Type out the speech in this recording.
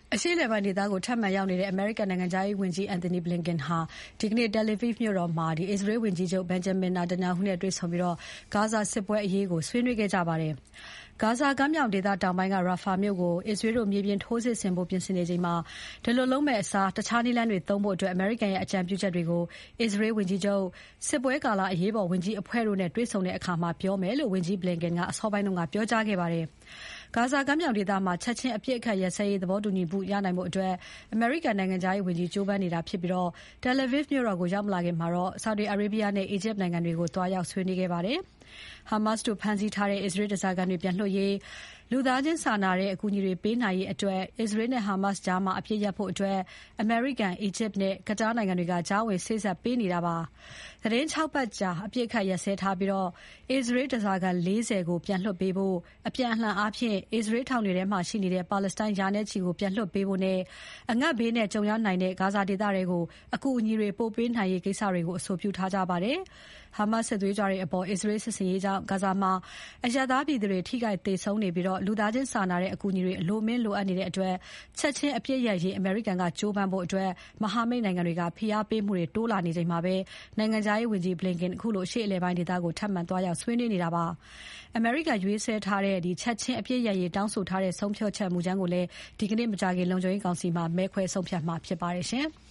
အရှေ့အလယ်ပိုင်းဒေသကိုထပ်မံရောက်နေတဲ့ အမေရိကန်နိုင်ငံခြားရေးဝန်ကြီး Antony Blinken ဟာဒီကနေ့ Tel Aviv မြို့တော်မှာ အစ္စရေးဝန်ကြီးချုပ် Benjamin Netanyahu နဲ့တွေ့ဆုံပြီး ဂါဇာစစ်ပွဲအရေးဆွေးနွေးခဲ့ကြပါတယ်။ ဂါဇာကမ်းမြောင်ဒေသတောင်ပိုင်းက Rafah မြို့ကို အစ္စရေးတို့မြေပြင်ထိုးစစ်ဆင်ဖို့ပြင်ဆင်နေချိန်မှာ ဒီလိုလုပ်မယ့်အစား တခြားနည်းလမ်းတွေသုံးဖို့ အမေရိကန်ရဲ့အကြံပြုချက်တွေကို အစ္စရေးဝန်ကြီးချုပ်၊ စစ်ပွဲကာလအရေးပေါ်ဝန်ကြီးအဖွဲ့တို့နဲ့တွေ့ဆုံတဲ့အခါပြောမယ်လို့ ဝန်ကြီး Blinken ကအစောပိုင်းကပြောကြားခဲ့ပါတယ်။ ဂါဇာကမ်းမြောင်ဒေသမှာ ချက်ချင်းအပစ်အခတ်ရပ်စဲရေးသဘောတူညီမှုရနိုင်ဖို့ အမေရိကန်နိုင်ငံခြားရေးဝန်ကြီးကြိုးပမ်းနေတာဖြစ်ပြီး Tel Aviv မြို့တော်ကိုရောက်မလာခင် Saudi Arabia နဲ့ အီဂျစ်နိုင်ငံတွေကို သွားရောက်ဆွေးနွေးခဲ့ပါတယ်။ Hamas တို့ဖမ်းဆီးထားတဲ့ အစ္စရေးဓါးစာခံတွေပြန်လွှတ်ရေး၊ လူသားချင်းစာနာတဲ့အကူအညီတွေပေးနိုင်ရေးအတွက် အစ္စရေးနဲ့ Hamas ကြား အပစ်ရပ်ဖို့ အမေရိကန်၊ အီဂျစ်နဲ့ Qatar နိုင်ငံတွေက ကြားဝင်စေ့စပ်ပေးနေတာပါ။ သီတင်း ၆ ပတ်ကြာ အပစ်အခတ်ရပ်စဲထားပြီး အစ္စရေးဓါးစာခံ ၄၀ ကိုပြန်လွှတ်ပေးဖို့ အပြန်အလှန်အားဖြင့် အစ္စရေးထောင်တွေထဲမှာရှိနေတဲ့ ပါလက်စတိုင်းရာနဲ့ချီကိုပြန်လွှတ်ပေးဖို့နဲ့ အငတ်ဘေးနဲ့ကြုံရနိုင်တဲ့ ဂါဇာဒေသထဲကို အကူအညီတွေပို့ပေးနိုင်ရေးကိစ္စတွေကို အဆိုပြုထားကြပါတယ်။ Hamas စစ်သွေးကြွတွေအပေါ် အစ္စရေးစစ်ဆင်ရေးကြောင့် ဂါဇာမှာ အရပ်သားပြည်သူတွေ ထိခိုက်သေဆုံးနေပြီး လူသားချင်းစာနာတဲ့အကူအညီတွေအလွန်အမင်းလိုအပ်နေတဲ့အတွက် ချက်ချင်းအပစ်ရပ်ရေး အမေရိကန်ကကြိုးပမ်းဖို့ မဟာမိတ်နိုင်ငံတွေက ဖိအားပေးမှုတွေတိုးလာနေချိန်မှာ နိုင်ငံခြားရေးဝန်ကြီး Blinken ခုလို အရှေ့အလယ်ပိုင်းဒေသကို ထပ်မံသွားရောက်ဆွေးနွေးနေတာပါ။ အမေရိကန်ရေးဆွဲထားတဲ့ ချက်ချင်းအပစ်ရပ်ရေးတောင်းဆိုထားတဲ့ဆုံးဖြတ်ချက်မူကြမ်းကိုလည်း ဒီကနေ့ မကြာခင် လုံခြုံရေးကောင်စီမှာ မဲခွဲဆုံးဖြတ်မှာဖြစ်ပါတယ်။